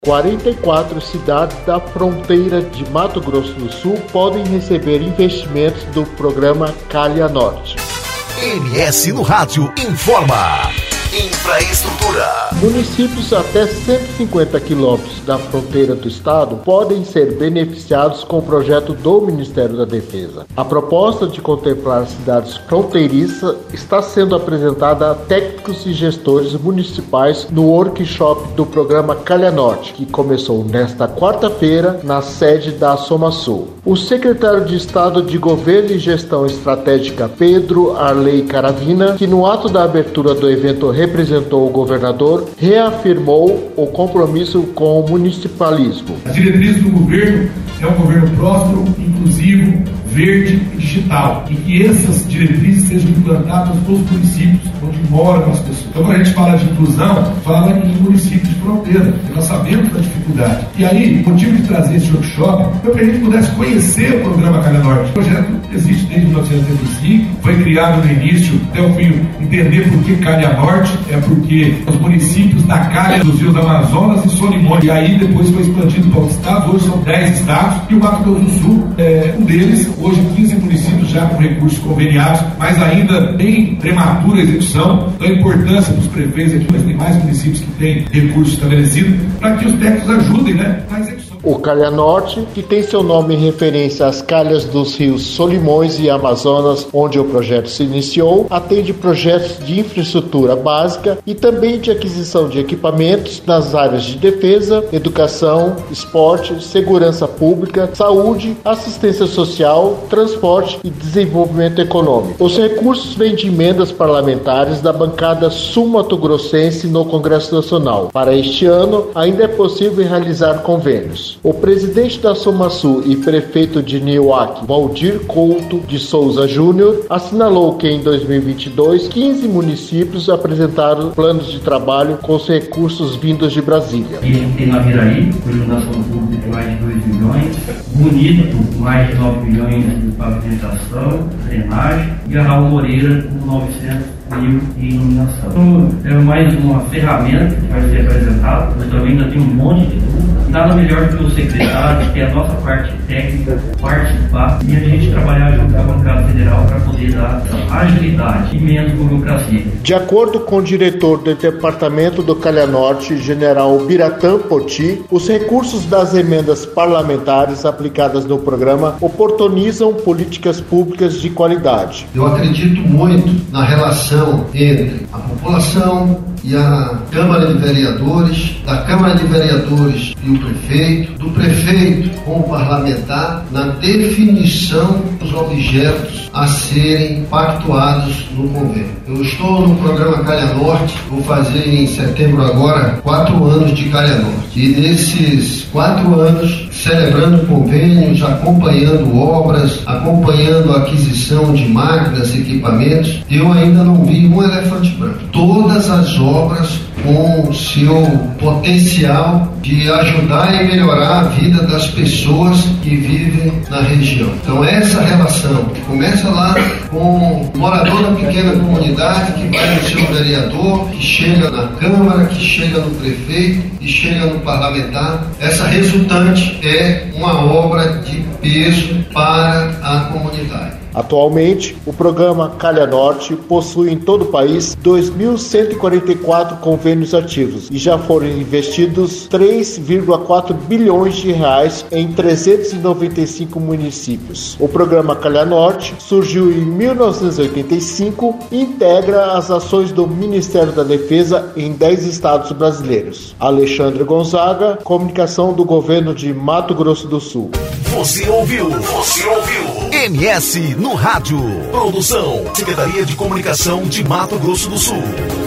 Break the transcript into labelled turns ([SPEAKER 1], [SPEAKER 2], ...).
[SPEAKER 1] 44 cidades da fronteira de Mato Grosso do Sul podem receber investimentos do programa Calha Norte.
[SPEAKER 2] MS no Rádio informa. Infraestrutura.
[SPEAKER 1] Municípios até 150 quilômetros da fronteira do estado podem ser beneficiados com o projeto do Ministério da Defesa. A proposta de contemplar cidades fronteiriças está sendo apresentada a técnicos e gestores municipais no workshop do programa Calha Norte, que começou nesta quarta-feira na sede da SomaSul. O secretário de Estado de Governo e Gestão Estratégica, Pedro Arley Caravina, que no ato da abertura do evento representou o governador, reafirmou o compromisso com o municipalismo.
[SPEAKER 3] As diretrizes do governo é um governo próspero, inclusivo, verde e digital, e que essas diretrizes sejam implantadas em todos os municípios onde moram as pessoas. Então, quando a gente fala de inclusão, fala em municípios de fronteira, porque nós sabemos da dificuldade. E aí, o motivo de trazer esse workshop foi para a gente pudesse conhecer o programa Calha Norte. O projeto existe desde 1985, foi criado no início, até o fim, entender por que Calha Norte, é porque os municípios da Calha dos Rios Amazonas e Solimões, e aí depois foi expandido para outros estados, hoje são 10 estados, e o Mato Grosso do Sul é um deles. Hoje 15 municípios já com recursos conveniados, mas ainda em prematura execução. Então a importância dos prefeitos aqui, mas tem mais municípios que têm recursos estabelecidos, para que os técnicos ajudem na execução.
[SPEAKER 1] O Calha Norte, que tem seu nome em referência às calhas dos rios Solimões e Amazonas, onde o projeto se iniciou, atende projetos de infraestrutura básica e também de aquisição de equipamentos nas áreas de defesa, educação, esporte, segurança pública, saúde, assistência social, transporte e desenvolvimento econômico. Os recursos vêm de emendas parlamentares da bancada sul-mato-grossense no Congresso Nacional. Para este ano, ainda é possível realizar convênios. O presidente da SomaSul e prefeito de Nioaque, Valdir Couto de Souza Júnior, assinalou que em 2022, 15 municípios apresentaram planos de trabalho com os recursos vindos de Brasília.
[SPEAKER 4] A gente tem Naviraí, com iluminação pública de mais de 2 milhões, Bonito, mais de 9 milhões de pavimentação, drenagem, e a Raul Moreira, com 900 mil de iluminação. Então, é mais uma ferramenta que vai ser apresentada, mas também ainda tem um monte de dúvidas. Nada melhor do que o secretário, que é a nossa parte técnica, participar e a gente trabalhar junto com a bancada federal para poder dar agilidade e menos burocracia.
[SPEAKER 1] De acordo com o diretor do Departamento do Calha Norte, General Biratã Poti, os recursos das emendas parlamentares aplicadas no programa oportunizam políticas públicas de qualidade.
[SPEAKER 5] Eu acredito muito na relação entre a população e a Câmara de Vereadores, da Câmara de Vereadores e o prefeito, do prefeito com o parlamentar, na definição dos objetos a serem pactuados no convênio. Eu estou no programa Calha Norte, vou fazer em setembro agora 4 anos de Calha Norte. E nesses 4 anos, celebrando convênios, acompanhando obras, acompanhando a aquisição de máquinas, equipamentos, eu ainda não vi um elefante branco. Todas as obras com seu potencial de ajudar e melhorar a vida das pessoas que vivem na região. Então essa relação que começa lá com o morador da pequena comunidade, que vai no seu vereador, que chega na Câmara, que chega no prefeito, que chega no parlamentar, essa resultante é uma obra de peso para a comunidade.
[SPEAKER 1] Atualmente, o programa Calha Norte possui em todo o país 2.144 convênios ativos e já foram investidos 3,4 bilhões de reais em 395 municípios. O programa Calha Norte surgiu em 1985 e integra as ações do Ministério da Defesa em 10 estados brasileiros. Alexandre Gonzaga, comunicação do governo de Mato Grosso do Sul.
[SPEAKER 2] Você ouviu MS no Rádio. Produção, Secretaria de Comunicação de Mato Grosso do Sul.